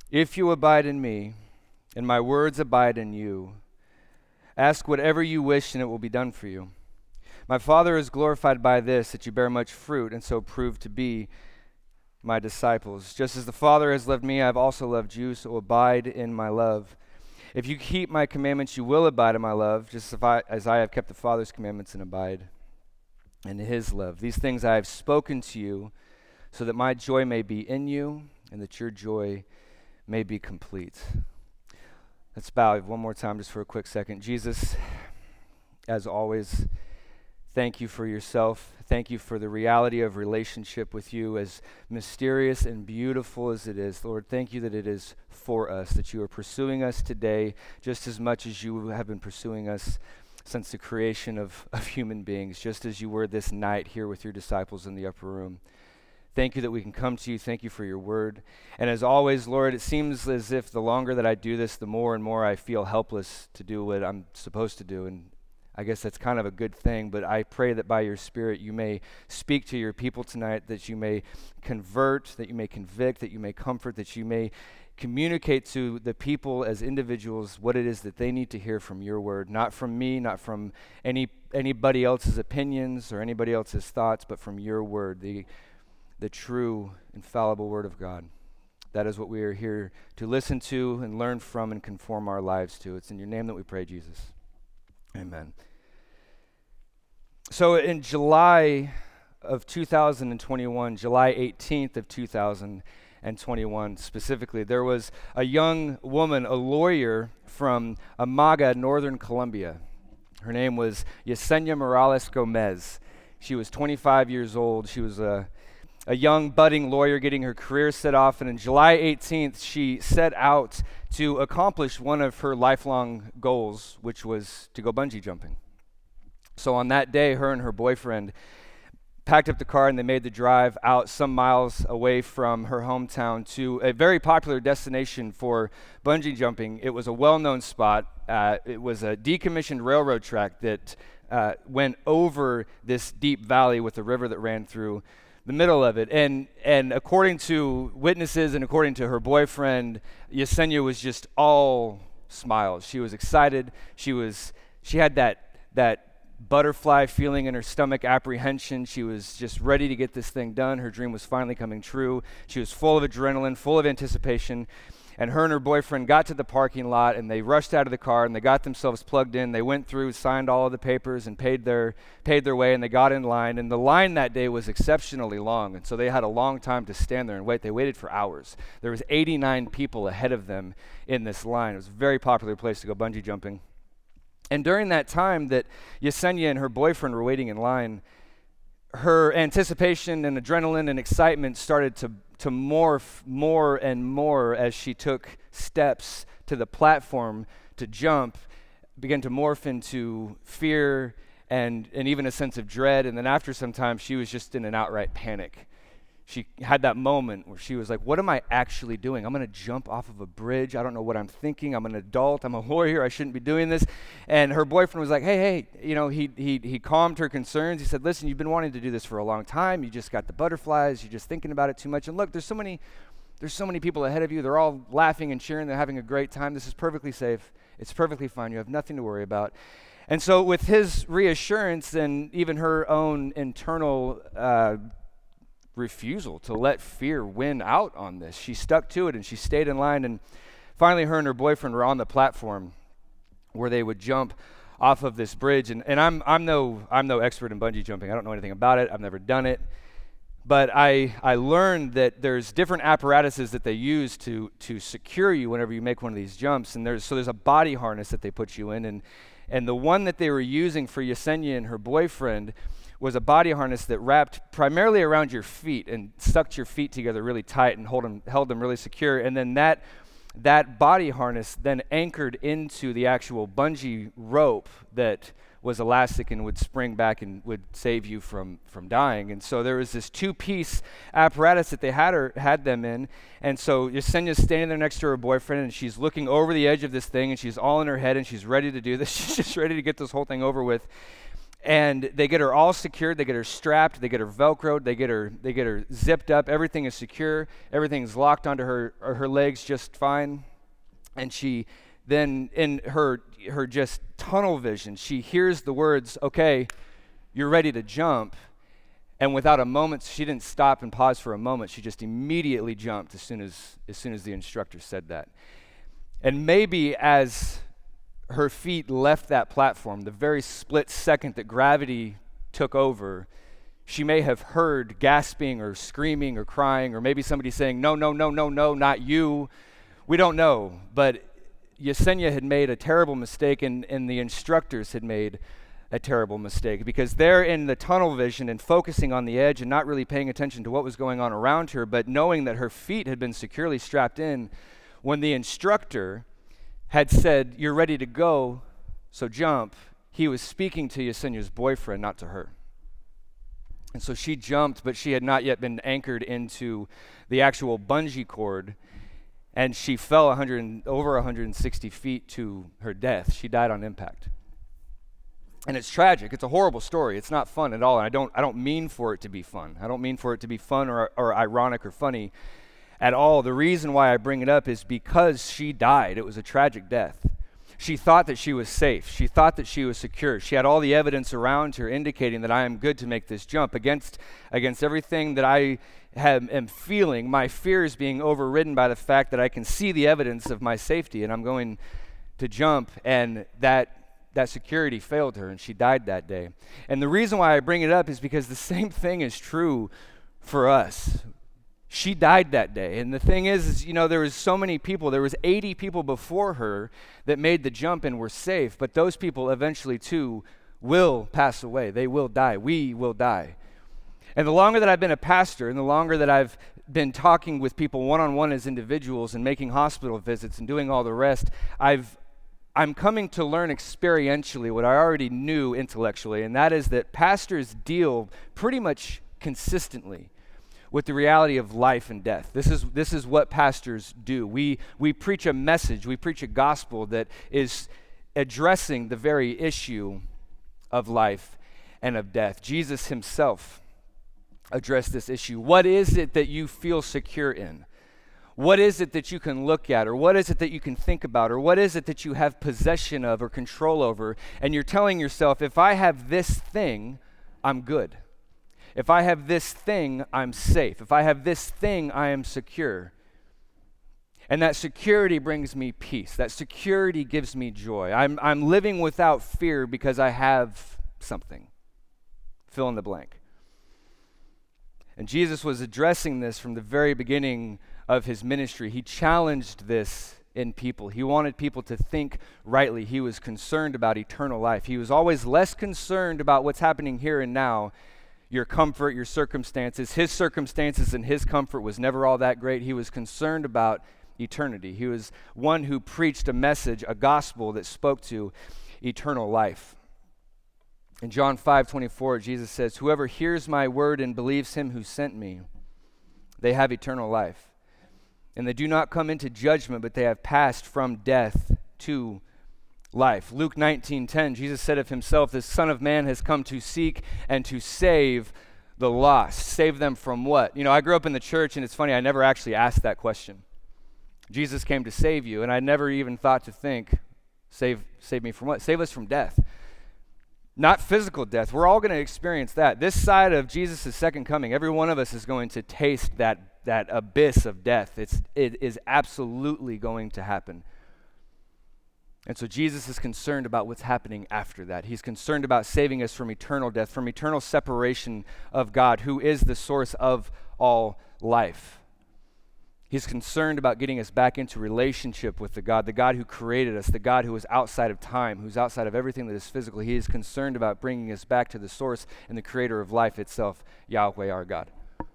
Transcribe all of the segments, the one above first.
If you abide in me, and my words abide in you, ask whatever you wish, and it will be done for you. My Father is glorified by this, that you bear much fruit, and so prove to be my disciples. Just as the Father has loved me, I have also loved you, so abide in my love. If you keep my commandments, you will abide in my love, just as I have kept the Father's commandments and abide in his love. These things I have spoken to you, so that my joy may be in you, and that your joy may be complete. Let's bow one more time just for a quick second. Jesus, as always, thank you for yourself. Thank you for the reality of relationship with you, as mysterious and beautiful as it is. Lord, thank you that it is for us, that you are pursuing us today just as much as you have been pursuing us since the creation of human beings, just as you were this night here with your disciples in the upper room. Thank you that we can come to you. Thank you for your word. And as always, Lord, it seems as if the longer that I do this, the more and more I feel helpless to do what I'm supposed to do. And I guess that's kind of a good thing, but I pray that by your Spirit you may speak to your people tonight, that you may convert, that you may convict, that you may comfort, that you may communicate to the people as individuals what it is that they need to hear from your word, not from me, not from anybody else's opinions or anybody else's thoughts, but from your word, the true, infallible word of God. That is what we are here to listen to and learn from and conform our lives to. It's in your name that we pray, Jesus. Amen. So in July of 2021, July 18th of 2021 specifically, there was a young woman, a lawyer from Amaga, Northern Colombia. Her name was Yesenia Morales Gomez. She was 25 years old. She was a young budding lawyer getting her career set off, and on July 18th, she set out to accomplish one of her lifelong goals, which was to go bungee jumping. So on that day, her and her boyfriend packed up the car and they made the drive out some miles away from her hometown to a very popular destination for bungee jumping. It was a well-known spot. It was a decommissioned railroad track that went over this deep valley with a river that ran through the middle of it. And according to witnesses and according to her boyfriend, Yesenia was just all smiles. She was excited. She had that butterfly feeling in her stomach, apprehension. She was just ready to get this thing done. Her dream was finally coming true. She was full of adrenaline, full of anticipation. And her and her boyfriend got to the parking lot, and they rushed out of the car, and they got themselves plugged in. They went through, signed all of the papers, and paid their way, and they got in line. And the line that day was exceptionally long, and so they had a long time to stand there and wait. They waited for hours. There was 89 people ahead of them in this line. It was a very popular place to go bungee jumping. And during that time that Yesenia and her boyfriend were waiting in line, her anticipation and adrenaline and excitement started to morph more and more as she took steps to the platform to jump, began to morph into fear and even a sense of dread. And then after some time, she was just in an outright panic. She had that moment where she was like, what am I actually doing? I'm going to jump off of a bridge. I don't know what I'm thinking. I'm an adult. I'm a lawyer. I shouldn't be doing this. And her boyfriend was like, hey, he calmed her concerns. He said, listen, you've been wanting to do this for a long time. You just got the butterflies. You're just thinking about it too much. And look, there's so many people ahead of you. They're all laughing and cheering. They're having a great time. This is perfectly safe. It's perfectly fine. You have nothing to worry about. And so with his reassurance and even her own internal refusal to let fear win out on this, she stuck to it and she stayed in line. And finally, her and her boyfriend were on the platform where they would jump off of this bridge. And I'm no expert in bungee jumping. I don't know anything about it. I've never done it. But I learned that there's different apparatuses that they use to secure you whenever you make one of these jumps. And there's a body harness that they put you in. And the one that they were using for Yesenia and her boyfriend was a body harness that wrapped primarily around your feet and stuck your feet together really tight and held them really secure. And then that body harness then anchored into the actual bungee rope that was elastic and would spring back and would save you from dying. And so there was this two-piece apparatus that they had them in. And so Yesenia's standing there next to her boyfriend, and she's looking over the edge of this thing, and she's all in her head, and she's ready to do this. She's just ready to get this whole thing over with. And they get her all secured, they get her strapped, they get her Velcroed, they get her zipped up, everything is secure, everything's locked onto her legs just fine. And she then, in her just tunnel vision, she hears the words, "Okay, you're ready to jump." And without a moment, she didn't stop and pause for a moment. She just immediately jumped as soon as the instructor said that. And maybe as her feet left that platform, the very split second that gravity took over, she may have heard gasping or screaming or crying, or maybe somebody saying, "No, no, no, no, no, not you." We don't know, but Yesenia had made a terrible mistake, and the instructors had made a terrible mistake, because they're in the tunnel vision and focusing on the edge and not really paying attention to what was going on around her, but knowing that her feet had been securely strapped in. When the instructor had said, "You're ready to go, so jump," he was speaking to Yesenia's boyfriend, not to her. And so she jumped, but she had not yet been anchored into the actual bungee cord, and she fell over 160 feet to her death. She died on impact. And it's tragic. It's a horrible story. It's not fun at all, and I don't mean for it to be fun. I don't mean for it to be fun or ironic or funny at all. The reason why I bring it up is because she died. It was a tragic death. She thought that she was safe. She thought that she was secure. She had all the evidence around her indicating that I am good to make this jump against everything that I am feeling. My fear is being overridden by the fact that I can see the evidence of my safety, and I'm going to jump, and that security failed her, and she died that day. And the reason why I bring it up is because the same thing is true for us. She died that day. And the thing is, there was so many people. There was 80 people before her that made the jump and were safe. But those people eventually, too, will pass away. They will die. We will die. And the longer that I've been a pastor, and the longer that I've been talking with people one-on-one as individuals and making hospital visits and doing all the rest, I'm coming to learn experientially what I already knew intellectually, and that is that pastors deal pretty much consistently with the reality of life and death. This is what pastors do. We preach a message, we preach a gospel that is addressing the very issue of life and of death. Jesus himself addressed this issue. What is it that you feel secure in? What is it that you can look at, or what is it that you can think about, or what is it that you have possession of or control over, and you're telling yourself, if I have this thing, I'm good. If I have this thing, I'm safe. If I have this thing, I am secure. And that security brings me peace. That security gives me joy. I'm living without fear because I have something. Fill in the blank. And Jesus was addressing this from the very beginning of his ministry. He challenged this in people. He wanted people to think rightly. He was concerned about eternal life. He was always less concerned about what's happening here and now, your comfort, your circumstances. His circumstances and his comfort was never all that great. He was concerned about eternity. He was one who preached a message, a gospel that spoke to eternal life. In John 5:24, Jesus says, "Whoever hears my word and believes him who sent me, they have eternal life. And they do not come into judgment, but they have passed from death to life." Luke 19:10, Jesus said of himself, "The Son of Man has come to seek and to save the lost." Save them from what? I grew up in the church, and it's funny, I never actually asked that question. Jesus came to save you, and I never even thought to think, save me from what? Save us from death. Not physical death. We're all going to experience that. This side of Jesus' second coming, every one of us is going to taste that abyss of death. It is absolutely going to happen. And so Jesus is concerned about what's happening after that. He's concerned about saving us from eternal death, from eternal separation of God, who is the source of all life. He's concerned about getting us back into relationship with the God who created us, the God who is outside of time, who's outside of everything that is physical. He is concerned about bringing us back to the source and the creator of life itself, Yahweh, our God.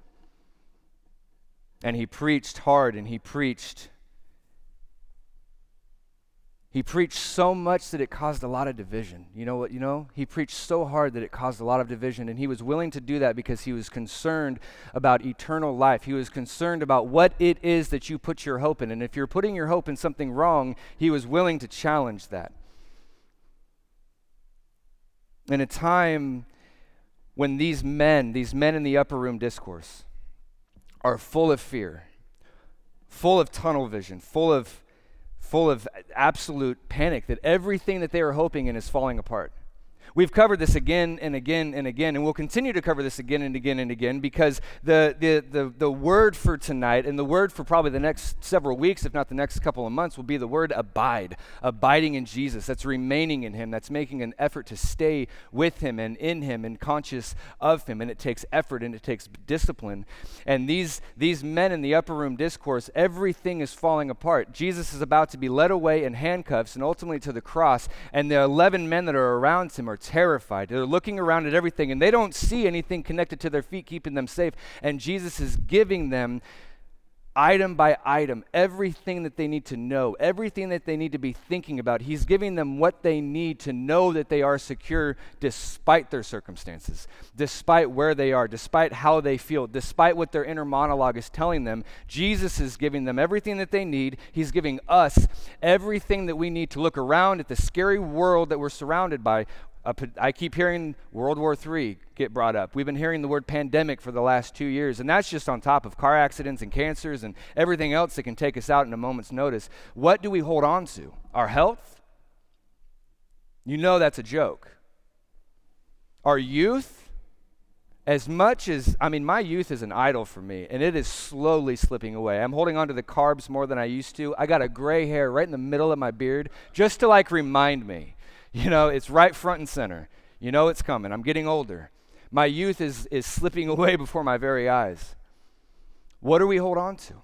And he preached hard, and he preached so much that it caused a lot of division. You know what? He preached so hard that it caused a lot of division, and he was willing to do that because he was concerned about eternal life. He was concerned about what it is that you put your hope in, and if you're putting your hope in something wrong, he was willing to challenge that. in a time when these men in the upper room discourse, are full of fear, full of tunnel vision, full of absolute panic that everything that they are hoping in is falling apart. We've covered this again and again and again, and we'll continue to cover this again and again and again, because the word for tonight and the word for probably the next several weeks, if not the next couple of months, will be the word abide, abiding in Jesus. That's remaining in him. That's making an effort to stay with him and in him and conscious of him. And it takes effort and it takes discipline. And these men in the upper room discourse, everything is falling apart. Jesus is about to be led away in handcuffs and ultimately to the cross, and the 11 men that are around him are terrified. They're looking around at everything, and they don't see anything connected to their feet keeping them safe. And Jesus is giving them item by item everything that they need to know, everything that they need to be thinking about. He's giving them what they need to know that they are secure despite their circumstances, despite where they are, despite how they feel, despite what their inner monologue is telling them. Jesus is giving them everything that they need. He's giving us everything that we need to look around at the scary world that we're surrounded by. I keep hearing World War III get brought up. We've been hearing the word pandemic for the last 2 years, and that's just on top of car accidents and cancers and everything else that can take us out in a moment's notice. What do we hold on to? Our health? You know that's a joke. Our youth? As much as, my youth is an idol for me, and it is slowly slipping away. I'm holding on to the carbs more than I used to. I got a gray hair right in the middle of my beard just to remind me. It's right front and center. It's coming. I'm getting older. My youth is slipping away before my very eyes. What do we hold on to?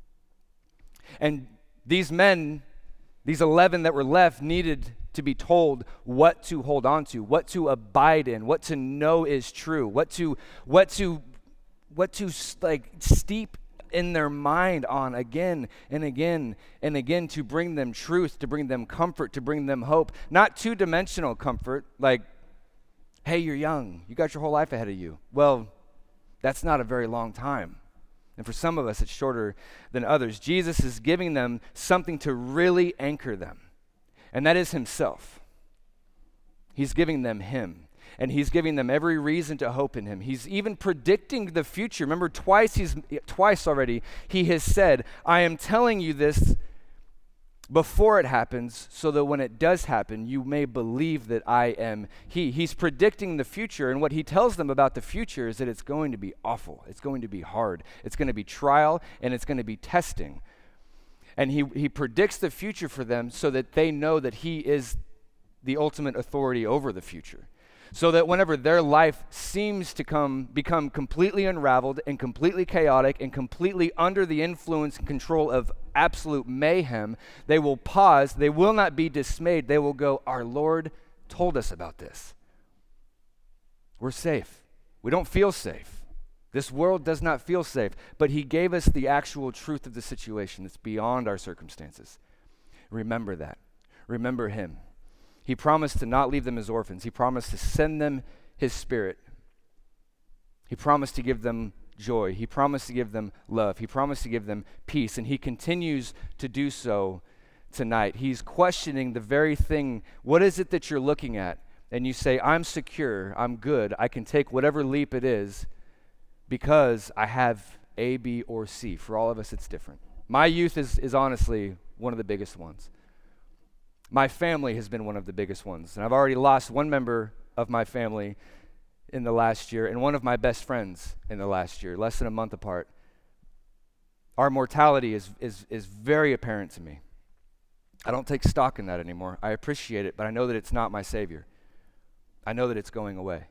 And these men, these 11 that were left, needed to be told what to hold on to, what to abide in, what to know is true, what to steep in their mind on again and again and again, to bring them truth, to bring them comfort, to bring them hope. Not two-dimensional comfort, like, hey, you're young, you got your whole life ahead of you. Well, that's not a very long time. And for some of us, it's shorter than others. Jesus is giving them something to really anchor them, and that is himself. He's giving them him. And he's giving them every reason to hope in him. He's even predicting the future. Remember, twice already, he has said, I am telling you this before it happens, so that when it does happen, you may believe that I am he. He's predicting the future, and what he tells them about the future is that it's going to be awful. It's going to be hard. It's going to be trial, and it's going to be testing. And he predicts the future for them so that they know that he is the ultimate authority over the future. So that whenever their life seems to become completely unraveled and completely chaotic and completely under the influence and control of absolute mayhem, they will pause. They will not be dismayed. They will go, our Lord told us about this. We're safe. We don't feel safe. This world does not feel safe, but he gave us the actual truth of the situation that's beyond our circumstances. Remember that. Remember him. He promised to not leave them as orphans. He promised to send them his Spirit. He promised to give them joy. He promised to give them love. He promised to give them peace. And he continues to do so tonight. He's questioning the very thing. What is it that you're looking at? And you say, I'm secure. I'm good. I can take whatever leap it is because I have A, B, or C. For all of us, it's different. My youth is honestly one of the biggest ones. My family has been one of the biggest ones, and I've already lost one member of my family in the last year and one of my best friends in the last year, less than a month apart. Our mortality is very apparent to me. I don't take stock in that anymore. I appreciate it, but I know that it's not my Savior. I know that it's going away.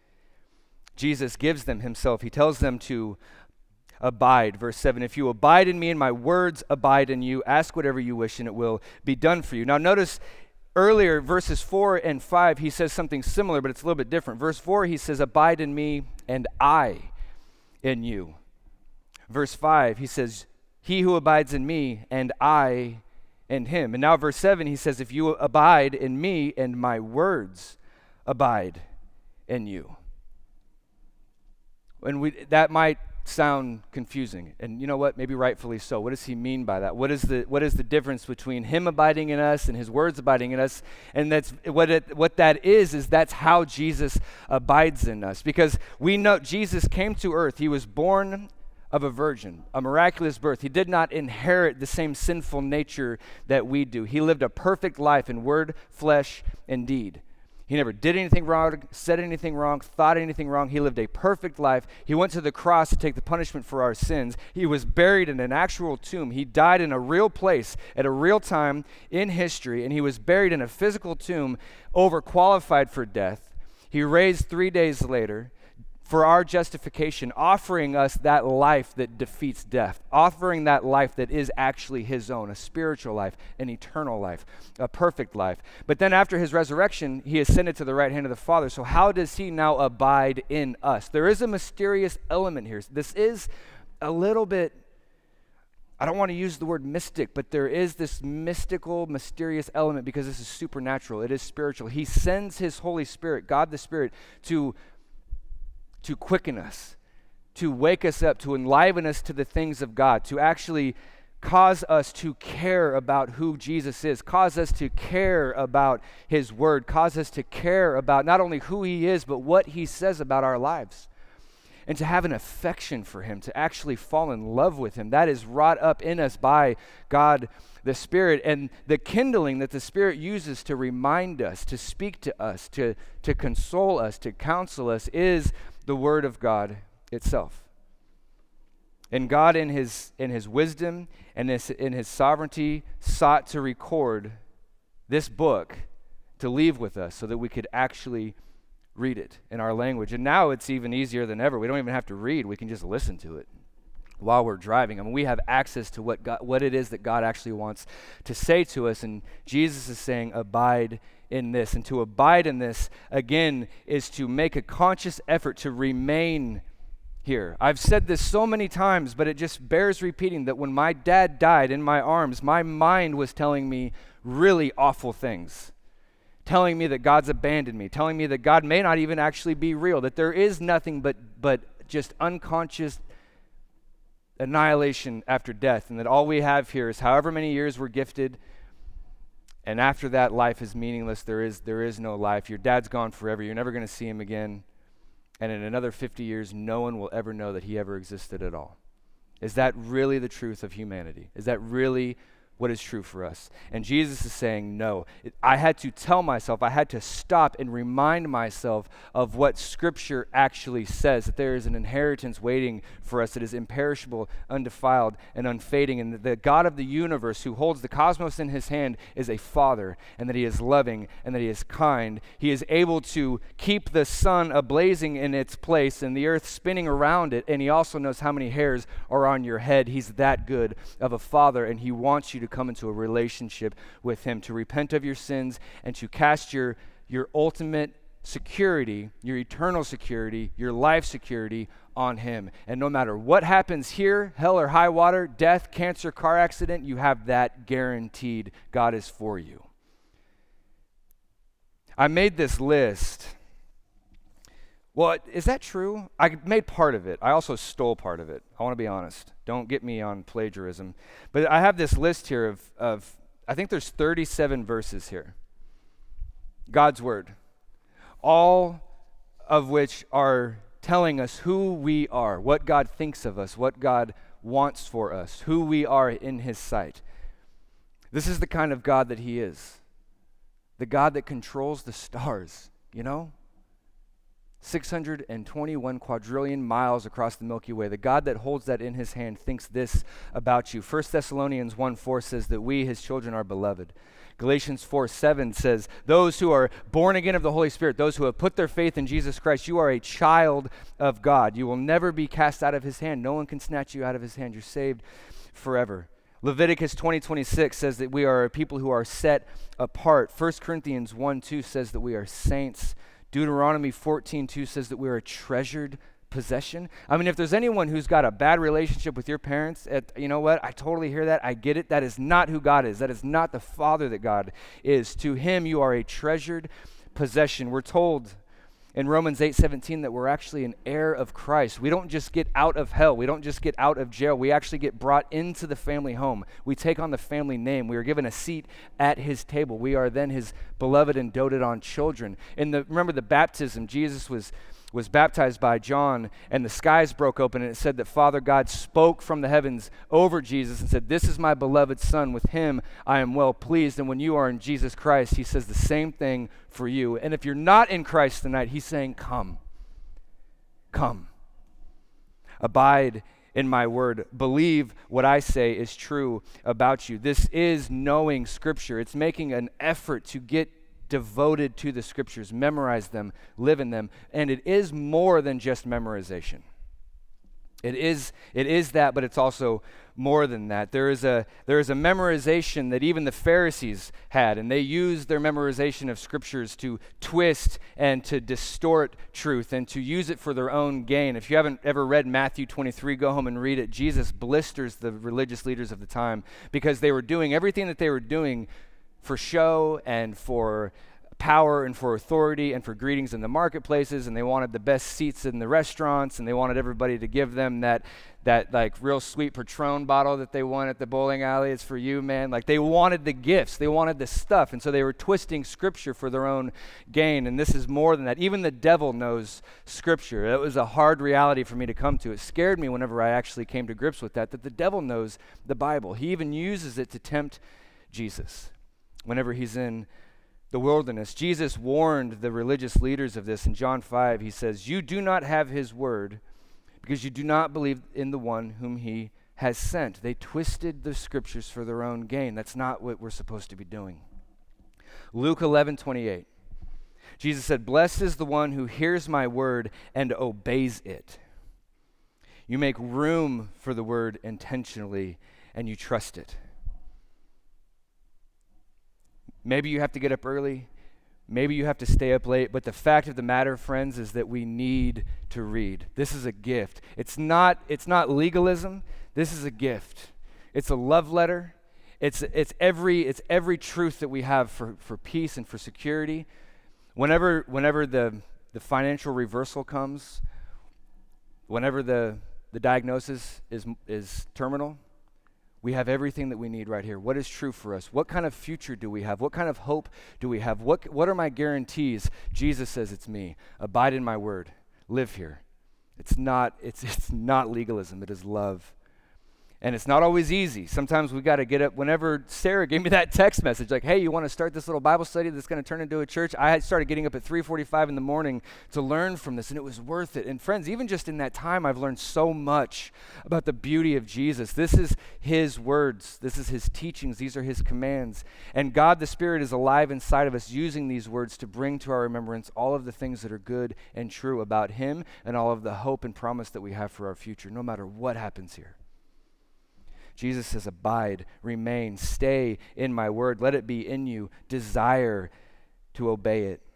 Jesus gives them himself. He tells them to abide. Verse 7, if you abide in me and my words abide in you, ask whatever you wish and it will be done for you. Now notice earlier, verses 4 and 5, he says something similar, but it's a little bit different. Verse 4, he says, abide in me and I in you. Verse 5, he says, he who abides in me and I in him. And now verse 7, he says, if you abide in me and my words abide in you. And that might sound confusing. And you know what? Maybe rightfully so. What does he mean by that? What is the difference between him abiding in us and his words abiding in us? And that's what that is that's how Jesus abides in us. Because we know Jesus came to earth. He was born of a virgin, a miraculous birth. He did not inherit the same sinful nature that we do. He lived a perfect life in word, flesh, and deed. He never did anything wrong, said anything wrong, thought anything wrong. He lived a perfect life. He went to the cross to take the punishment for our sins. He was buried in an actual tomb. He died in a real place at a real time in history, and he was buried in a physical tomb, overqualified for death. He raised 3 days later for our justification, offering us that life that defeats death, offering that life that is actually his own, a spiritual life, an eternal life, a perfect life. But then after his resurrection, he ascended to the right hand of the Father. So how does he now abide in us? There is a mysterious element here. This is a little bit, I don't want to use the word mystic, but there is this mystical, mysterious element because this is supernatural. It is spiritual. He sends his Holy Spirit, God the Spirit, to quicken us, to wake us up, to enliven us to the things of God, to actually cause us to care about who Jesus is, cause us to care about his word, cause us to care about not only who he is, but what he says about our lives, and to have an affection for him, to actually fall in love with him. That is wrought up in us by God the Spirit, and the kindling that the Spirit uses to remind us, to speak to us, to console us, to counsel us is the Word of God itself. And God in his wisdom and in his sovereignty sought to record this book to leave with us so that we could actually read it in our language. And now it's even easier than ever. We don't even have to read. We can just listen to it while we're driving. I mean, we have access to what it is that God actually wants to say to us. And Jesus is saying, abide in this. And to abide in this, again, is to make a conscious effort to remain here. I've said this so many times, but it just bears repeating that when my dad died in my arms, my mind was telling me really awful things. Telling me that God's abandoned me, telling me that God may not even actually be real, that there is nothing but just unconscious annihilation after death, and that all we have here is however many years we're gifted, and after that, life is meaningless. There is no life. Your dad's gone forever. You're never going to see him again. And in another 50 years, no one will ever know that he ever existed at all. Is that really the truth of humanity? Is that really what is true for us? And Jesus is saying, no. I had to tell myself, I had to stop and remind myself of what Scripture actually says, that there is an inheritance waiting for us that is imperishable, undefiled, and unfading, and the God of the universe who holds the cosmos in his hand is a Father, and that he is loving, and that he is kind. He is able to keep the sun ablazing in its place and the earth spinning around it, and he also knows how many hairs are on your head. He's that good of a Father, and he wants you to come into a relationship with him, to repent of your sins, and to cast your ultimate security, your eternal security, your life security on him. And no matter what happens here, hell or high water, death, cancer, car accident, you have that guaranteed. God is for you. I made this list. Well, is that true? I made part of it. I also stole part of it. I want to be honest. Don't get me on plagiarism. But I have this list here of I think there's 37 verses here. God's Word. All of which are telling us who we are, what God thinks of us, what God wants for us, who we are in his sight. This is the kind of God that he is. The God that controls the stars, you know? 621 quadrillion miles across the Milky Way. The God that holds that in his hand thinks this about you. 1 Thessalonians 1:4 says that we, his children, are beloved. Galatians 4:7 says, those who are born again of the Holy Spirit, those who have put their faith in Jesus Christ, you are a child of God. You will never be cast out of his hand. No one can snatch you out of his hand. You're saved forever. Leviticus 20:26 says that we are a people who are set apart. 1 Corinthians 1:2 says that we are saints. Deuteronomy 14:2 says that we're a treasured possession. I mean, if there's anyone who's got a bad relationship with your parents, you know what? I totally hear that. I get it. That is not who God is. That is not the Father that God is. To him, you are a treasured possession. We're told in Romans 8:17 that we're actually an heir of Christ. We don't just get out of hell. We don't just get out of jail. We actually get brought into the family home. We take on the family name. We are given a seat at his table. We are then his beloved and doted on children. Remember the baptism, Jesus was baptized by John, and the skies broke open, and it said that Father God spoke from the heavens over Jesus and said, "This is my beloved Son. With him I am well pleased." And when you are in Jesus Christ, he says the same thing for you. And if you're not in Christ tonight, he's saying, come. Come. Abide in my word. Believe what I say is true about you. This is knowing Scripture. It's making an effort to get devoted to the Scriptures, memorize them, live in them, and it is more than just memorization. It is that, but it's also more than that. There is a memorization that even the Pharisees had, and they used their memorization of Scriptures to twist and to distort truth and to use it for their own gain. If you haven't ever read Matthew 23, go home and read it. Jesus blisters the religious leaders of the time because they were doing everything that they were doing for show and for power and for authority and for greetings in the marketplaces, and they wanted the best seats in the restaurants, and they wanted everybody to give them that like real sweet Patron bottle that they won at the bowling alley. It's for you, man. Like they wanted the gifts, they wanted the stuff, and so they were twisting Scripture for their own gain, and this is more than that. Even the devil knows Scripture. It was a hard reality for me to come to. It scared me whenever I actually came to grips with that the devil knows the Bible. He even uses it to tempt Jesus. Whenever he's in the wilderness, Jesus warned the religious leaders of this. In John 5, he says, "You do not have his word because you do not believe in the one whom he has sent." They twisted the Scriptures for their own gain. That's not what we're supposed to be doing. Luke 11:28, Jesus said, "Blessed is the one who hears my word and obeys it." You make room for the word intentionally and you trust it. Maybe you have to get up early. Maybe you have to stay up late. But the fact of the matter, friends, is that we need to read. This is a gift. It's not legalism. This is a gift. It's a love letter. It's every truth that we have for peace and for security. Whenever the financial reversal comes, whenever the diagnosis is terminal, we have everything that we need right here. What is true for us? What kind of future do we have? What kind of hope do we have? What are my guarantees? Jesus says it's me. Abide in my word. Live here. It's not legalism. It is love. And it's not always easy. Sometimes we got to get up. Whenever Sarah gave me that text message, like, "Hey, you want to start this little Bible study that's going to turn into a church?" I had started getting up at 3:45 in the morning to learn from this, and it was worth it. And friends, even just in that time, I've learned so much about the beauty of Jesus. This is his words. This is his teachings. These are his commands. And God the Spirit is alive inside of us, using these words to bring to our remembrance all of the things that are good and true about him and all of the hope and promise that we have for our future, no matter what happens here. Jesus says, abide, remain, stay in my word. Let it be in you. Desire to obey it.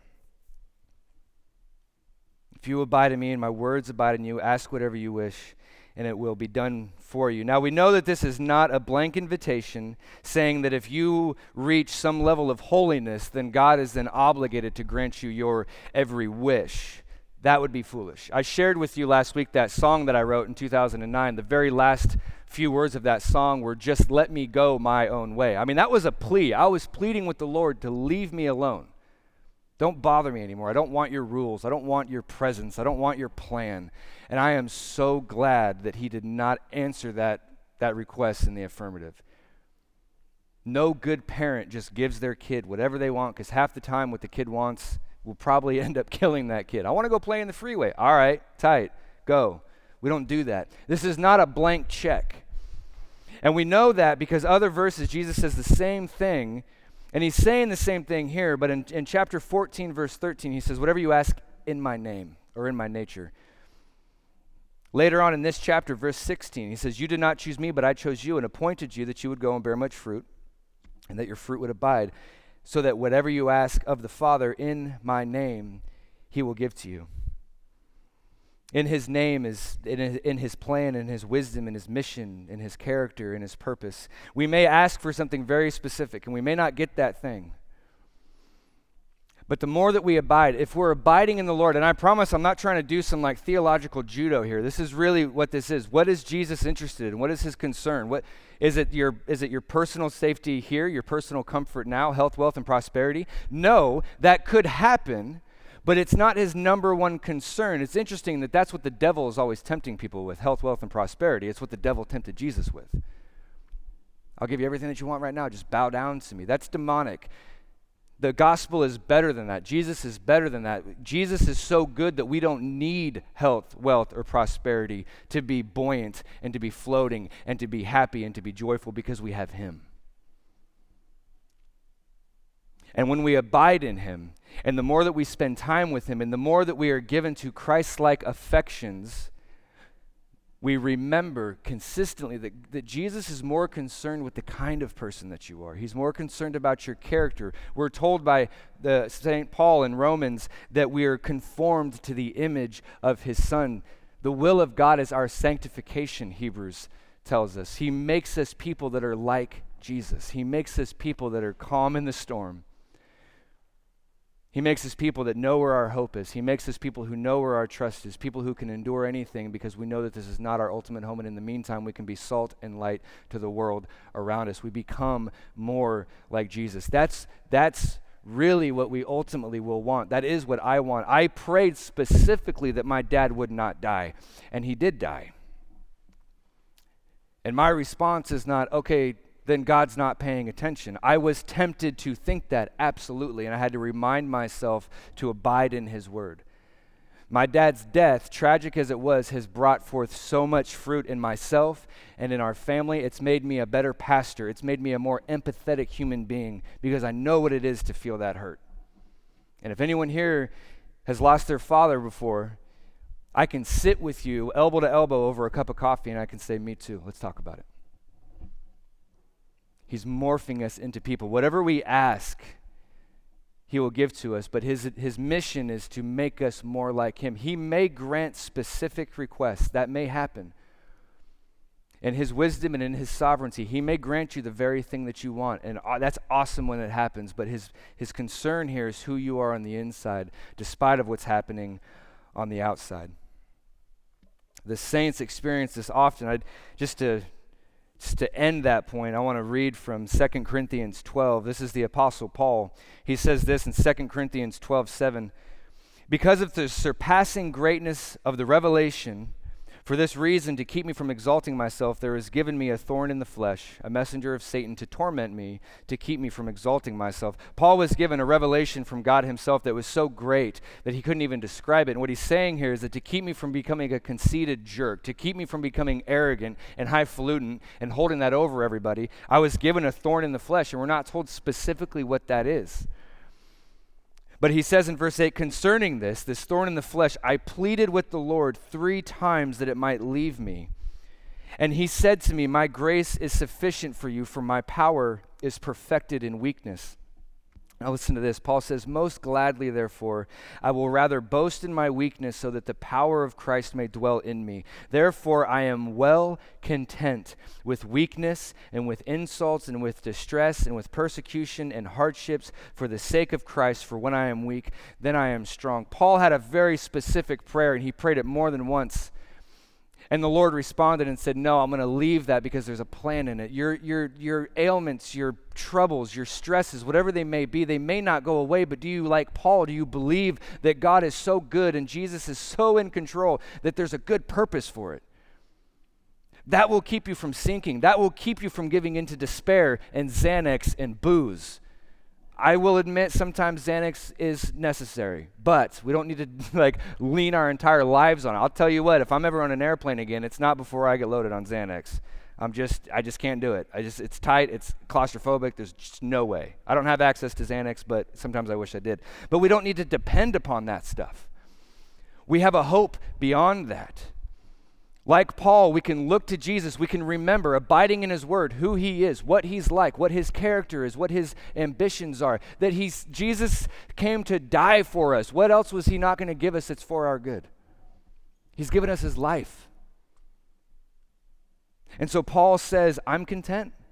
If you abide in me and my words abide in you, ask whatever you wish, and it will be done for you. Now, we know that this is not a blank invitation saying that if you reach some level of holiness, then God is then obligated to grant you your every wish. That would be foolish. I shared with you last week that song that I wrote in 2009. The very last few words of that song were, "Just let me go my own way." I mean, that was a plea. I was pleading with the Lord to leave me alone. Don't bother me anymore. I don't want your rules. I don't want your presence. I don't want your plan. And I am so glad that he did not answer that request in the affirmative. No good parent just gives their kid whatever they want, because half the time what the kid wants will probably end up killing that kid. "I want to go play in the freeway." All right, tight, go. We don't do that. This is not a blank check. And we know that because other verses, Jesus says the same thing, and he's saying the same thing here, but in chapter 14, verse 13, he says, "Whatever you ask in my name," or in my nature. Later on in this chapter, verse 16, he says, "You did not choose me, but I chose you and appointed you that you would go and bear much fruit, and that your fruit would abide, so that whatever you ask of the Father in my name, he will give to you." In his name is in his plan, in his wisdom, in his mission, in his character, in his purpose. We may ask for something very specific, and we may not get that thing. But the more that we abide, if we're abiding in the Lord, and I promise I'm not trying to do some like theological judo here. This is really what this is. What is Jesus interested in? What is his concern? What is it your personal safety here, your personal comfort now, health, wealth, and prosperity? No, that could happen, but it's not his number one concern. It's interesting that that's what the devil is always tempting people with, health, wealth, and prosperity. It's what the devil tempted Jesus with. I'll give you everything that you want right now. Just bow down to me. That's demonic. The gospel is better than that. Jesus is better than that. Jesus is so good that we don't need health, wealth, or prosperity to be buoyant and to be floating and to be happy and to be joyful because we have him. And when we abide in him, and the more that we spend time with him, and the more that we are given to Christ-like affections, we remember consistently that Jesus is more concerned with the kind of person that you are. He's more concerned about your character. We're told by the St. Paul in Romans that we are conformed to the image of his Son. The will of God is our sanctification, Hebrews tells us. He makes us people that are like Jesus. He makes us people that are calm in the storm. He makes us people that know where our hope is. He makes us people who know where our trust is, people who can endure anything because we know that this is not our ultimate home, and in the meantime, we can be salt and light to the world around us. We become more like Jesus. That's really what we ultimately will want. That is what I want. I prayed specifically that my dad would not die, and he did die. And my response is not, okay, then God's not paying attention. I was tempted to think that, absolutely, and I had to remind myself to abide in his word. My dad's death, tragic as it was, has brought forth so much fruit in myself and in our family. It's made me a better pastor. It's made me a more empathetic human being because I know what it is to feel that hurt. And if anyone here has lost their father before, I can sit with you elbow to elbow over a cup of coffee and I can say, me too, let's talk about it. He's morphing us into people. Whatever we ask, he will give to us, but his mission is to make us more like him. He may grant specific requests. That may happen. In his wisdom and in his sovereignty, he may grant you the very thing that you want, and that's awesome when it happens, but his concern here is who you are on the inside, despite of what's happening on the outside. The saints experience this often. Just to end that point, I want to read from 2 Corinthians 12. This is the Apostle Paul. He says this in 2 Corinthians 12:7. Because of the surpassing greatness of the revelation, for this reason, to keep me from exalting myself, there is given me a thorn in the flesh, a messenger of Satan to torment me, to keep me from exalting myself. Paul was given a revelation from God himself that was so great that he couldn't even describe it. And what he's saying here is that to keep me from becoming a conceited jerk, to keep me from becoming arrogant and highfalutin and holding that over everybody, I was given a thorn in the flesh, and we're not told specifically what that is. But he says in verse 8, concerning this thorn in the flesh, I pleaded with the Lord 3 times that it might leave me. And he said to me, my grace is sufficient for you, for my power is perfected in weakness. Now listen to this. Paul says, most gladly, therefore, I will rather boast in my weakness so that the power of Christ may dwell in me. Therefore, I am well content with weakness and with insults and with distress and with persecution and hardships for the sake of Christ. For when I am weak, then I am strong. Paul had a very specific prayer, and he prayed it more than once. And the Lord responded and said, no, I'm going to leave that because there's a plan in it. Your ailments, your troubles, your stresses, whatever they may be, they may not go away, but do you, like Paul, do you believe that God is so good and Jesus is so in control that there's a good purpose for it? That will keep you from sinking. That will keep you from giving into despair and Xanax and booze. I will admit sometimes Xanax is necessary, but we don't need to lean our entire lives on it. I'll tell you what, if I'm ever on an airplane again, it's not before I get loaded on Xanax. I just can't do it. It's tight, it's claustrophobic, there's just no way. I don't have access to Xanax, but sometimes I wish I did. But we don't need to depend upon that stuff. We have a hope beyond that. Like Paul, we can look to Jesus. We can remember, abiding in his word, who he is, what he's like, what his character is, what his ambitions are, that Jesus came to die for us. What else was he not going to give us that's for our good? He's given us his life. And so Paul says, I'm content.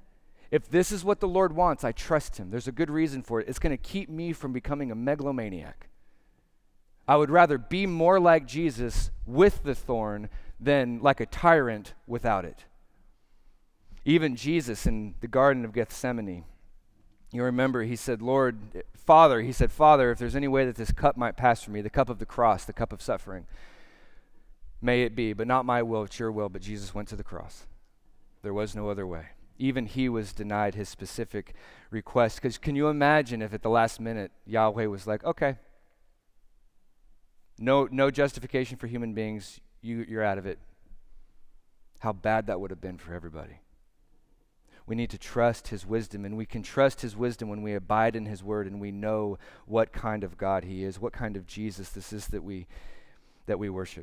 If this is what the Lord wants, I trust him. There's a good reason for it. It's going to keep me from becoming a megalomaniac. I would rather be more like Jesus with the thorn than like a tyrant without it. Even Jesus in the Garden of Gethsemane, you remember he said, Father, if there's any way that this cup might pass from me, the cup of the cross, the cup of suffering, may it be, but not my will, it's your will. But Jesus went to the cross. There was no other way. Even he was denied his specific request. Because can you imagine if at the last minute Yahweh was like, okay, no justification for human beings, you're out of it. How bad that would have been for everybody. We need to trust his wisdom, and we can trust his wisdom when we abide in his word and we know what kind of God he is, what kind of Jesus this is that we worship.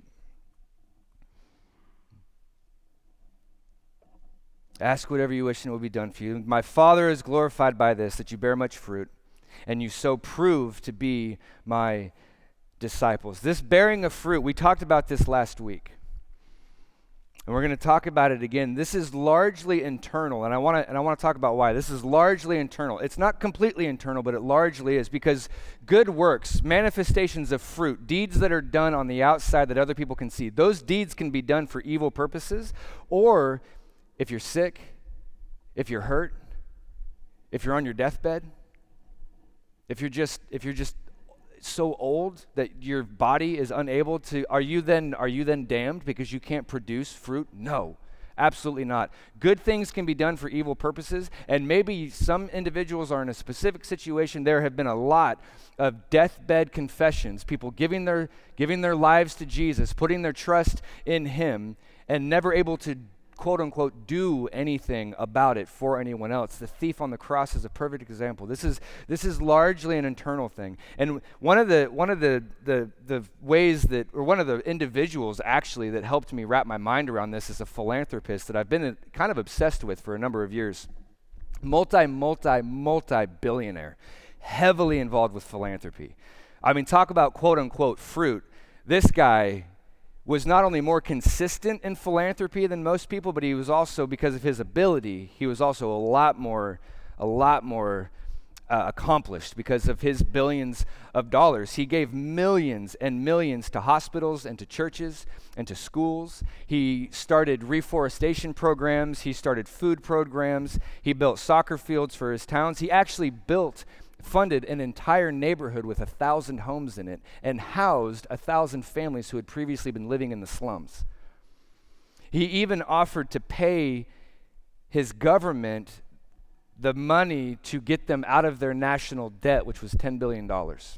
Ask whatever you wish and it will be done for you. My Father is glorified by this, that you bear much fruit, and you so prove to be my disciples. This bearing of fruit, we talked about this last week. And we're going to talk about it again. This is largely internal, and I want to talk about why. This is largely internal. It's not completely internal, but it largely is, because good works, manifestations of fruit, deeds that are done on the outside that other people can see, those deeds can be done for evil purposes, or if you're sick, if you're hurt, if you're on your deathbed, if you're just so old that your body is unable to, are you then damned because you can't produce fruit? No, absolutely not. Good things can be done for evil purposes, and maybe some individuals are in a specific situation. There have been a lot of deathbed confessions, people giving their lives to Jesus, putting their trust in him, and never able to quote unquote do anything about it for anyone else. The thief on the cross is a perfect example. This is largely an internal thing. And one of the ways that, or one of the individuals actually that helped me wrap my mind around this is a philanthropist that I've been kind of obsessed with for a number of years. Multi-billionaire, heavily involved with philanthropy. I mean, talk about quote unquote fruit. This guy was not only more consistent in philanthropy than most people, but he was also, because of his ability, he was also a lot more accomplished because of his billions of dollars. He gave millions and millions to hospitals and to churches and to schools. He started reforestation programs. He started food programs. He built soccer fields for his towns. He actually funded an entire neighborhood with 1,000 homes in it and housed 1,000 families who had previously been living in the slums. He even offered to pay his government the money to get them out of their national debt, which was $10 billion.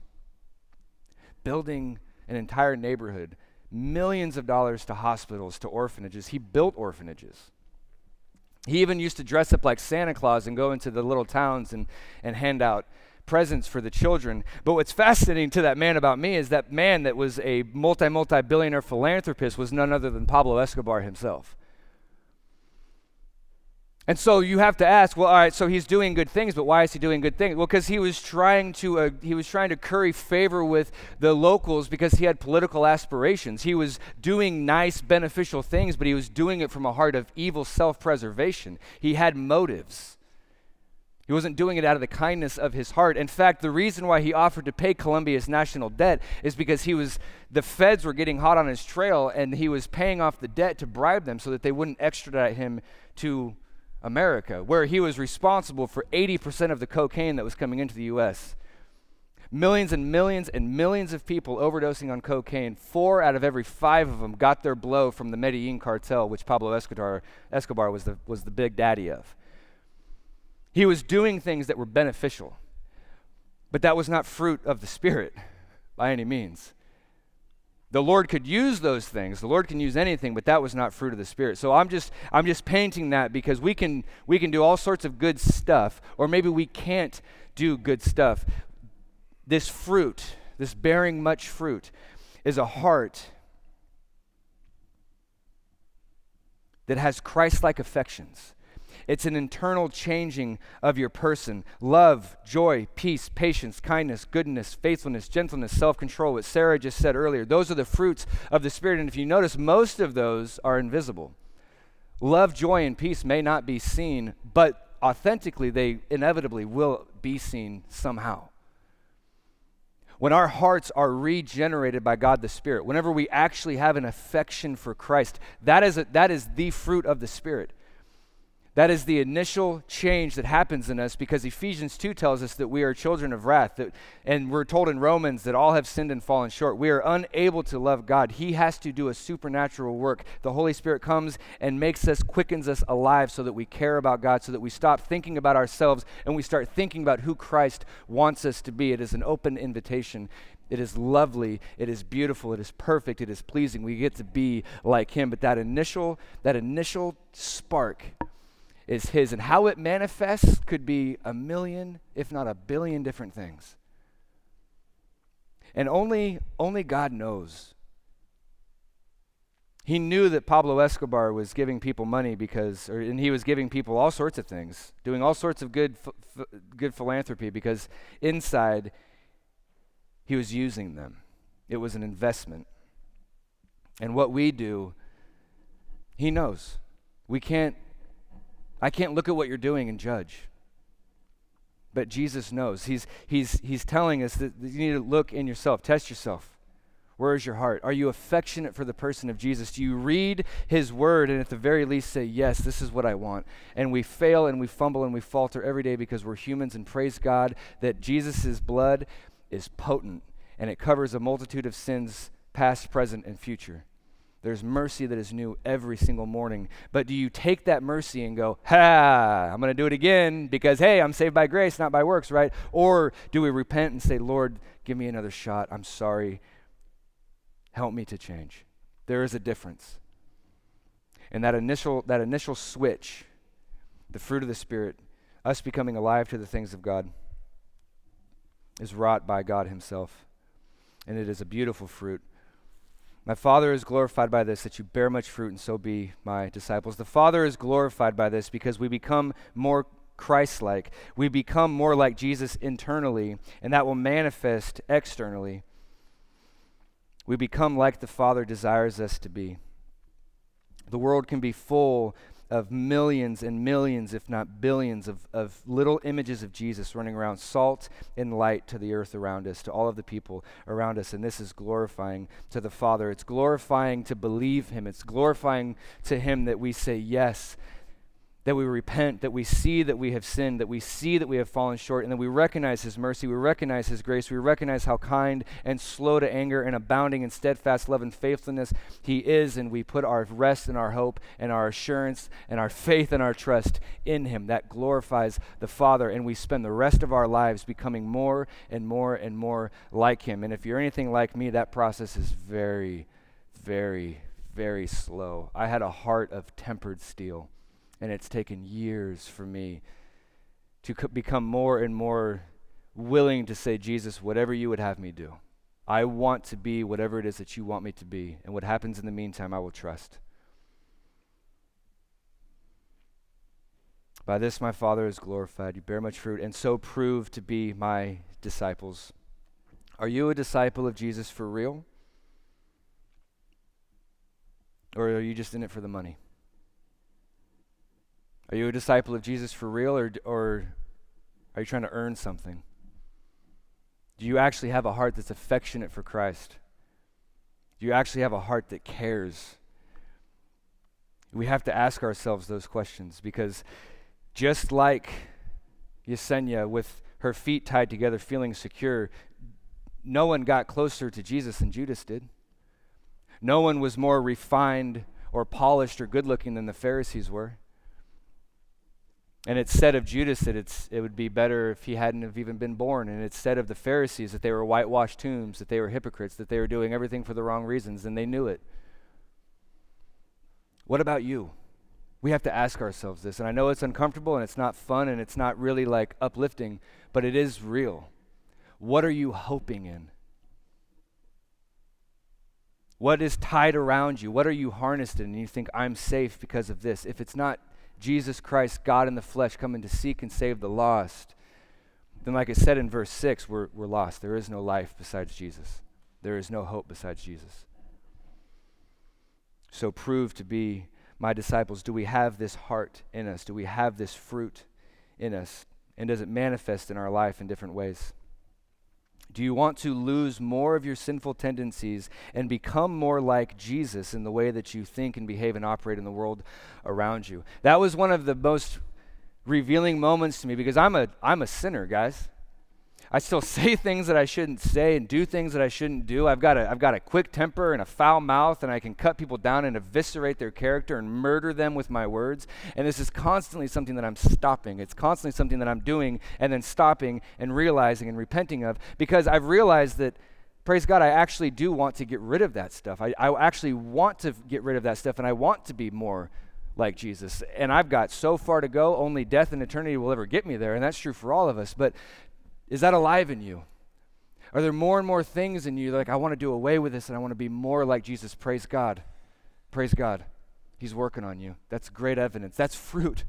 Building an entire neighborhood, millions of dollars to hospitals, to orphanages. He built orphanages. He even used to dress up like Santa Claus and go into the little towns and hand out presents for the children. But what's fascinating to that man about me is that man that was a multi-billionaire philanthropist was none other than Pablo Escobar himself. And so you have to ask, well, all right, so he's doing good things, but why is he doing good things? Well, because he was trying to curry favor with the locals because he had political aspirations. He was doing nice, beneficial things, but he was doing it from a heart of evil self-preservation. He had motives. He wasn't doing it out of the kindness of his heart. In fact, the reason why he offered to pay Colombia's national debt is because the feds were getting hot on his trail, and he was paying off the debt to bribe them so that they wouldn't extradite him to America, where he was responsible for 80% of the cocaine that was coming into the U.S. Millions and millions and millions of people overdosing on cocaine. 4 out of every 5 of them got their blow from the Medellin cartel, which Pablo Escobar was the big daddy of. He was doing things that were beneficial, but that was not fruit of the Spirit by any means. The Lord could use those things. The Lord can use anything, but that was not fruit of the Spirit. So I'm just painting that because we can do all sorts of good stuff, or maybe we can't do good stuff. This fruit, this bearing much fruit, is a heart that has Christ-like affections. It's an internal changing of your person. Love, joy, peace, patience, kindness, goodness, faithfulness, gentleness, self-control. What Sarah just said earlier, those are the fruits of the Spirit. And if you notice, most of those are invisible. Love, joy, and peace may not be seen, but authentically, they inevitably will be seen somehow. When our hearts are regenerated by God the Spirit, whenever we actually have an affection for Christ, that is the fruit of the Spirit. That is the initial change that happens in us, because Ephesians 2 tells us that we are children of wrath. And we're told in Romans that all have sinned and fallen short. We are unable to love God. He has to do a supernatural work. The Holy Spirit comes and quickens us alive so that we care about God, so that we stop thinking about ourselves and we start thinking about who Christ wants us to be. It is an open invitation. It is lovely, it is beautiful, it is perfect, it is pleasing. We get to be like Him. But that initial spark is His, and how it manifests could be a million, if not a billion different things. And only God knows. He knew that Pablo Escobar was giving people money and he was giving people all sorts of things, doing all sorts of good philanthropy, because inside he was using them. It was an investment. And what we do, He knows. I can't look at what you're doing and judge. But Jesus knows. He's telling us that you need to look in yourself, test yourself. Where is your heart? Are you affectionate for the person of Jesus? Do you read His word and at the very least say, yes, this is what I want? And we fail and we fumble and we falter every day because we're humans, and praise God that Jesus' blood is potent and it covers a multitude of sins, past, present, and future. There's mercy that is new every single morning. But do you take that mercy and go, I'm going to do it again because, hey, I'm saved by grace, not by works, right? Or do we repent and say, Lord, give me another shot. I'm sorry. Help me to change. There is a difference. And that initial switch, the fruit of the Spirit, us becoming alive to the things of God, is wrought by God Himself. And it is a beautiful fruit. My Father is glorified by this, that you bear much fruit, and so be my disciples. The Father is glorified by this because we become more Christ-like. We become more like Jesus internally, and that will manifest externally. We become like the Father desires us to be. The world can be full of millions and millions, if not billions, of little images of Jesus running around, salt and light to the earth around us, to all of the people around us. And this is glorifying to the Father. It's glorifying to believe Him. It's glorifying to Him that we say yes, that we repent, that we see that we have sinned, that we see that we have fallen short, and that we recognize His mercy, we recognize His grace, we recognize how kind and slow to anger and abounding in steadfast love and faithfulness He is, and we put our rest and our hope and our assurance and our faith and our trust in Him. That glorifies the Father, and we spend the rest of our lives becoming more and more and more like Him. And if you're anything like me, that process is very, very, very slow. I had a heart of tempered steel. And it's taken years for me to become more and more willing to say, Jesus, whatever you would have me do. I want to be whatever it is that you want me to be. And what happens in the meantime, I will trust. By this my Father is glorified. You bear much fruit, and so prove to be my disciples. Are you a disciple of Jesus for real? Or are you just in it for the money? Are you a disciple of Jesus for real, or are you trying to earn something? Do you actually have a heart that's affectionate for Christ? Do you actually have a heart that cares? We have to ask ourselves those questions, because just like Yesenia with her feet tied together, feeling secure, no one got closer to Jesus than Judas did. No one was more refined or polished or good-looking than the Pharisees were. And it's said of Judas that it would be better if he hadn't have even been born. And it's said of the Pharisees that they were whitewashed tombs, that they were hypocrites, that they were doing everything for the wrong reasons, and they knew it. What about you? We have to ask ourselves this. And I know it's uncomfortable, and it's not fun, and it's not really like uplifting, but it is real. What are you hoping in? What is tied around you? What are you harnessed in? And you think, I'm safe because of this. If it's not Jesus Christ, God in the flesh, coming to seek and save the lost, then like it said in verse 6, we're lost. There is no life besides Jesus. There is no hope besides Jesus. So prove to be my disciples. Do we have this heart in us? Do we have this fruit in us? And does it manifest in our life in different ways? Do you want to lose more of your sinful tendencies and become more like Jesus in the way that you think and behave and operate in the world around you? That was one of the most revealing moments to me, because I'm a sinner, guys. I still say things that I shouldn't say and do things that I shouldn't do. I've got a quick temper and a foul mouth, and I can cut people down and eviscerate their character and murder them with my words. And this is constantly something that I'm stopping. It's constantly something that I'm doing and then stopping and realizing and repenting of, because I've realized that, praise God, I actually do want to get rid of that stuff. I actually want to get rid of that stuff, and I want to be more like Jesus. And I've got so far to go. Only death and eternity will ever get me there, and that's true for all of us. But is that alive in you? Are there more and more things in you like, I want to do away with this and I want to be more like Jesus? Praise God. Praise God. He's working on you. That's great evidence. That's fruit.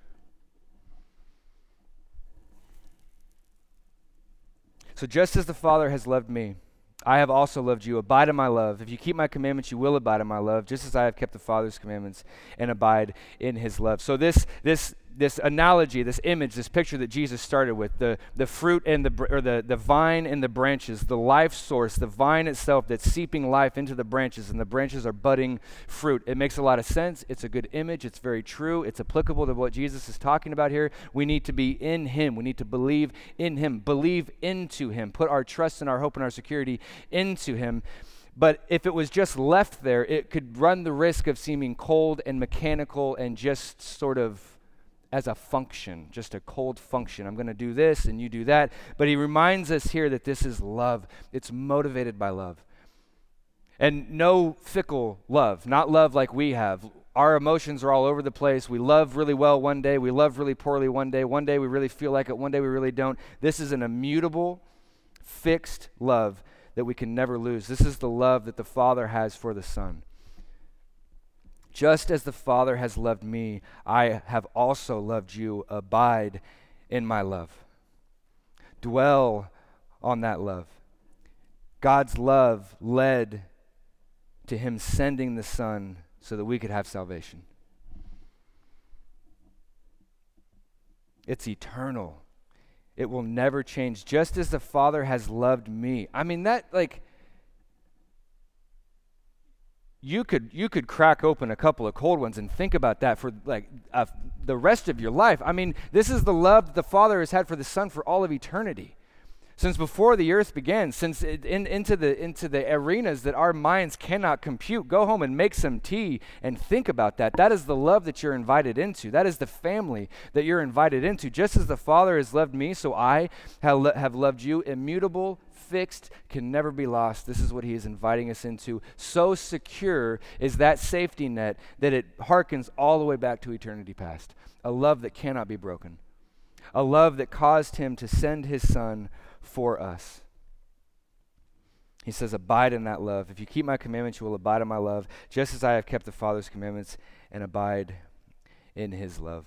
So just as the Father has loved me, I have also loved you. Abide in my love. If you keep my commandments, you will abide in my love, just as I have kept the Father's commandments and abide in his love. So this analogy, this image, this picture that Jesus started with, the fruit and the vine and the branches, the life source, the vine itself that's seeping life into the branches, and the branches are budding fruit. It makes a lot of sense. It's a good image. It's very true. It's applicable to what Jesus is talking about here. We need to be in him. We need to believe in him, believe into him, put our trust and our hope and our security into him. But if it was just left there, it could run the risk of seeming cold and mechanical and just sort of as a function, just a cold function. I'm going to do this and you do that. But he reminds us here that this is love. It's motivated by love. And no fickle love, not love like we have. Our emotions are all over the place. We love really well one day. We love really poorly one day. One day we really feel like it. One day we really don't. This is an immutable, fixed love that we can never lose. This is the love that the Father has for the Son. Just as the Father has loved me, I have also loved you. Abide in my love. Dwell on that love. God's love led to him sending the Son so that we could have salvation. It's eternal. It will never change. Just as the Father has loved me. I mean, that, like, you could crack open a couple of cold ones and think about that for like the rest of your life. I mean, this is the love that the Father has had for the Son for all of eternity. Since before the earth began, since into the arenas that our minds cannot compute. Go home and make some tea and think about that. That is the love that you're invited into. That is the family that you're invited into. Just as the Father has loved me, so I have loved you. Immutable, fixed, can never be lost. This is what he is inviting us into. So secure is that safety net that it harkens all the way back to eternity past. A love that cannot be broken. A love that caused him to send his Son for us. He says, abide in that love. If you keep my commandments, you will abide in my love, just as I have kept the Father's commandments and abide in his love.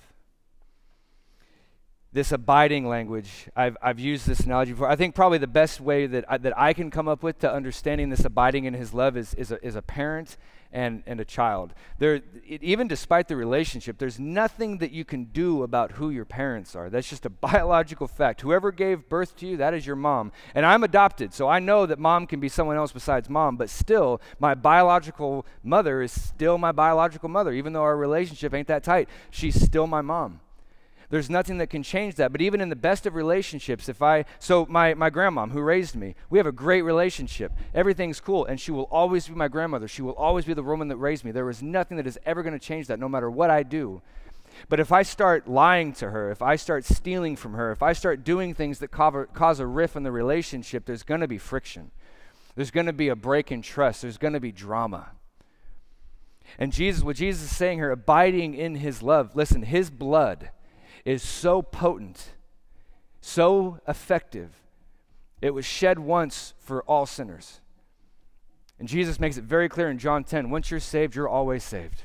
This abiding language, I've used this analogy before. I think probably the best way that I can come up with to understanding this abiding in his love is a parent and a child. Even despite the relationship, there's nothing that you can do about who your parents are. That's just a biological fact. Whoever gave birth to you, that is your mom. And I'm adopted, so I know that mom can be someone else besides mom, but still, my biological mother is still my biological mother. Even though our relationship ain't that tight, she's still my mom. There's nothing that can change that. But even in the best of relationships, so my grandmom who raised me, we have a great relationship. Everything's cool, and she will always be my grandmother. She will always be the woman that raised me. There is nothing that is ever going to change that, no matter what I do. But if I start lying to her, if I start stealing from her, if I start doing things that cause a rift in the relationship, there's going to be friction. There's going to be a break in trust. There's going to be drama. And what Jesus is saying here, abiding in his love, listen, his blood is so potent, so effective. It was shed once for all sinners. And Jesus makes it very clear in John 10, once you're saved, you're always saved.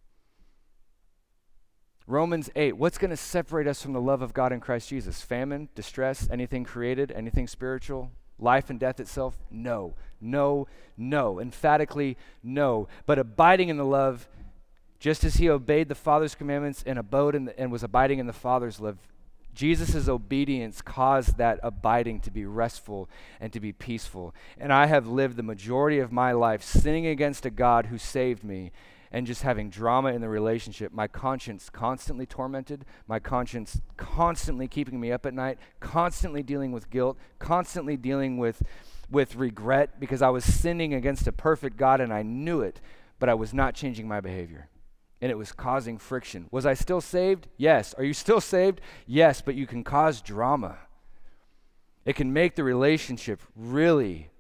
Romans 8, what's going to separate us from the love of God in Christ Jesus? Famine, distress, anything created, anything spiritual, life and death itself? No, no, no. Emphatically, no. But abiding in the love, just as he obeyed the Father's commandments and abode and was abiding in the Father's love, Jesus' obedience caused that abiding to be restful and to be peaceful. And I have lived the majority of my life sinning against a God who saved me and just having drama in the relationship, my conscience constantly tormented, my conscience constantly keeping me up at night, constantly dealing with guilt, constantly dealing with regret because I was sinning against a perfect God and I knew it, but I was not changing my behavior. And it was causing friction. Was I still saved? Yes. Are you still saved? Yes, but you can cause drama. It can make the relationship really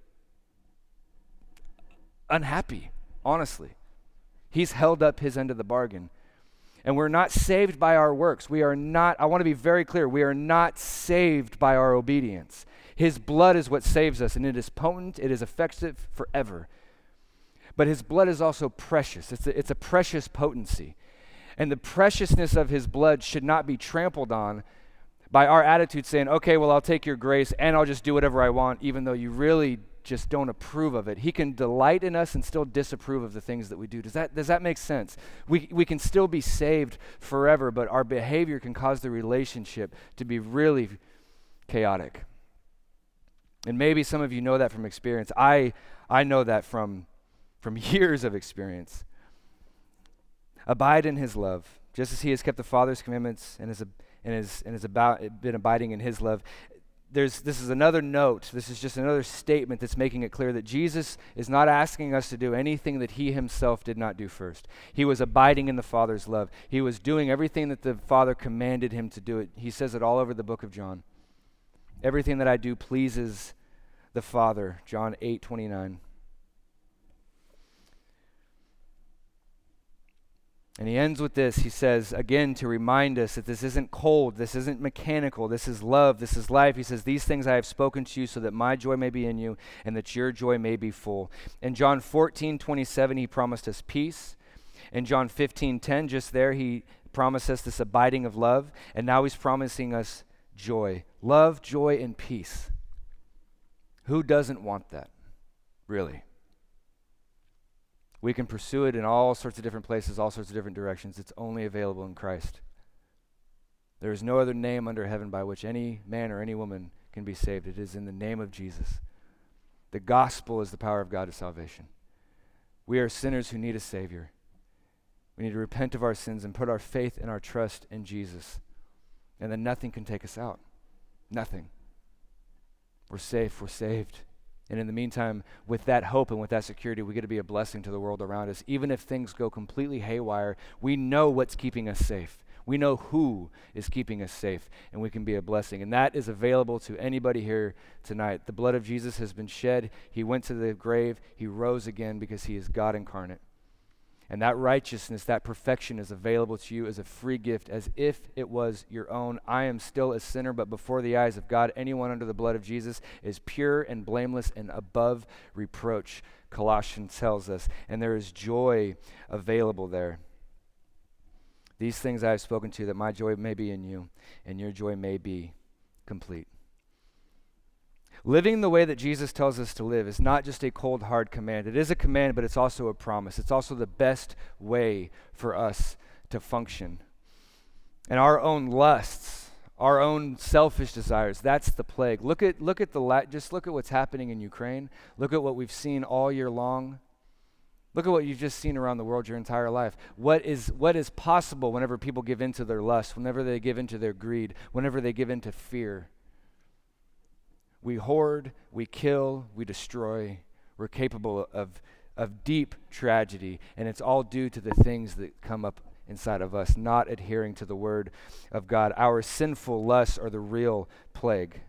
unhappy, honestly. He's held up his end of the bargain. And we're not saved by our works. We are not, I want to be very clear, we are not saved by our obedience. His blood is what saves us, and it is potent, it is effective forever. But his blood is also precious. It's a precious potency. And the preciousness of his blood should not be trampled on by our attitude saying, okay, well, I'll take your grace and I'll just do whatever I want, even though you really just don't approve of it. He can delight in us and still disapprove of the things that we do. Does that make sense? We can still be saved forever, but our behavior can cause the relationship to be really chaotic. And maybe some of you know that from experience. I know that from years of experience. Abide in his love, just as he has kept the Father's commandments and has been abiding in his love. This is another note. This is just another statement that's making it clear that Jesus is not asking us to do anything that he himself did not do first. He was abiding in the Father's love. He was doing everything that the Father commanded him to do. He says it all over the book of John. Everything that I do pleases the Father, John 8:29. And he ends with this. He says, again, to remind us that this isn't cold, this isn't mechanical, this is love, this is life. He says, these things I have spoken to you so that my joy may be in you and that your joy may be full. In John 14:27, he promised us peace. In John 15:10, just there, he promised us this abiding of love. And now he's promising us joy. Love, joy, and peace. Who doesn't want that, really? We can pursue it in all sorts of different places, all sorts of different directions. It's only available in Christ. There is no other name under heaven by which any man or any woman can be saved. It is in the name of Jesus. The gospel is the power of God to salvation. We are sinners who need a Savior. We need to repent of our sins and put our faith and our trust in Jesus. And then nothing can take us out. Nothing. We're safe, we're saved. And in the meantime, with that hope and with that security, we get to be a blessing to the world around us. Even if things go completely haywire, we know what's keeping us safe. We know who is keeping us safe, and we can be a blessing. And that is available to anybody here tonight. The blood of Jesus has been shed. He went to the grave. He rose again because he is God incarnate. And that righteousness, that perfection is available to you as a free gift, as if it was your own. I am still a sinner, but before the eyes of God, anyone under the blood of Jesus is pure and blameless and above reproach, Colossians tells us. And there is joy available there. These things I have spoken to you, that my joy may be in you, and your joy may be complete. Living the way that Jesus tells us to live is not just a cold, hard command. It is a command, but it's also a promise. It's also the best way for us to function. And our own lusts, our own selfish desires, that's the plague. Just look at what's happening in Ukraine. Look at what we've seen all year long. Look at what you've just seen around the world your entire life. What is possible whenever people give in to their lust, whenever they give in to their greed, whenever they give in to fear? We hoard, we kill, we destroy. We're capable of deep tragedy, and it's all due to the things that come up inside of us, not adhering to the word of God. Our sinful lusts are the real plague.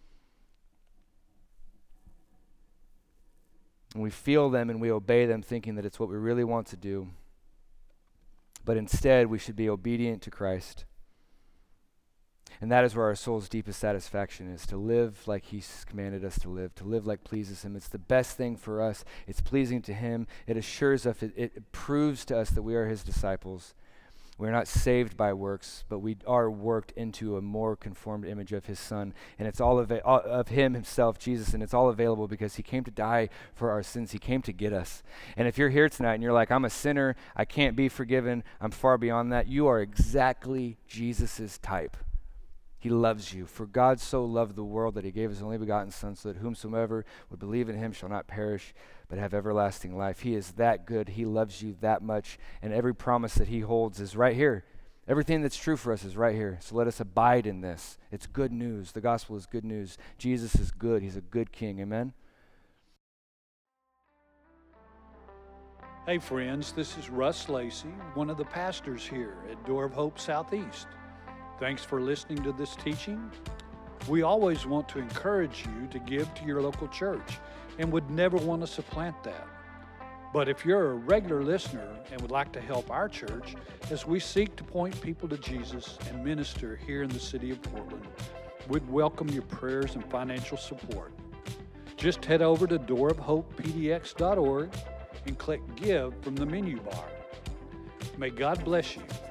And we feel them and we obey them thinking that it's what we really want to do. But instead, we should be obedient to Christ. And that is where our soul's deepest satisfaction is, to live like he's commanded us to live like pleases him. It's the best thing for us. It's pleasing to him. It assures us, it proves to us that we are his disciples. We're not saved by works, but we are worked into a more conformed image of his Son. And it's all of him himself, Jesus, and it's all available because he came to die for our sins. He came to get us. And if you're here tonight and you're like, I'm a sinner, I can't be forgiven, I'm far beyond that, you are exactly Jesus's type. He loves you. For God so loved the world that he gave his only begotten Son, so that whomsoever would believe in him shall not perish, but have everlasting life. He is that good. He loves you that much. And every promise that he holds is right here. Everything that's true for us is right here. So let us abide in this. It's good news. The gospel is good news. Jesus is good. He's a good king. Amen? Hey friends, this is Russ Lacey, one of the pastors here at Door of Hope Southeast. Thanks for listening to this teaching. We always want to encourage you to give to your local church and would never want to supplant that. But if you're a regular listener and would like to help our church as we seek to point people to Jesus and minister here in the city of Portland, we'd welcome your prayers and financial support. Just head over to doorofhopepdx.org and click Give from the menu bar. May God bless you